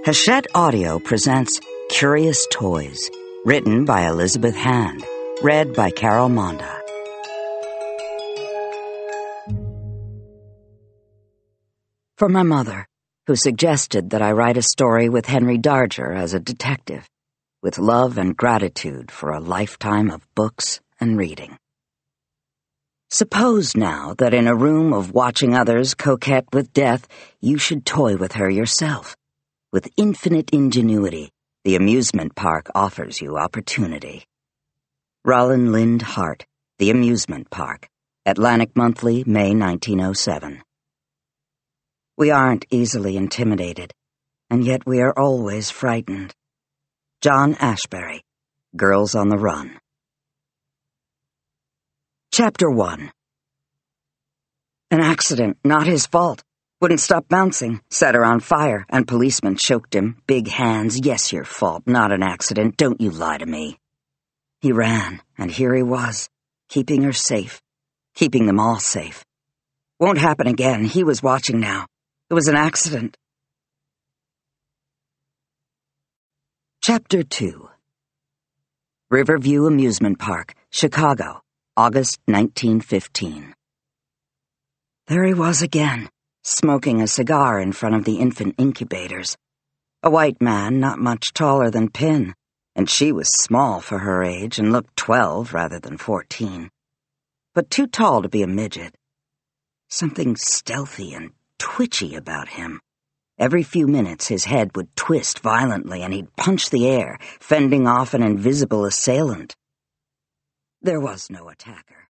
Hachette Audio presents Curious Toys, written by Elizabeth Hand, read by Carol Monda. For my mother, who suggested that I write a story with Henry Darger as a detective, with love and gratitude for a lifetime of books and reading. Suppose now that in a room of watching others coquette with death, you should toy with her yourself. With infinite ingenuity, the amusement park offers you opportunity. Rollin Lind Hart, The Amusement Park, Atlantic Monthly, May 1907. We aren't easily intimidated, and yet we are always frightened. John Ashbery, Girls on the Run. Chapter 1. An accident, not his fault. Wouldn't stop bouncing, set her on fire, and policemen choked him. Big hands, yes, your fault, not an accident, don't you lie to me. He ran, and here he was, keeping her safe, keeping them all safe. Won't happen again, he was watching now. It was an accident. Chapter 2. Riverview Amusement Park, Chicago, August 1915. There he was again, smoking a cigar in front of the infant incubators. A white man not much taller than Pin, and she was small for her age and looked 12 rather than 14. But too tall to be a midget. Something stealthy and twitchy about him. Every few minutes his head would twist violently and he'd punch the air, fending off an invisible assailant. There was no attacker.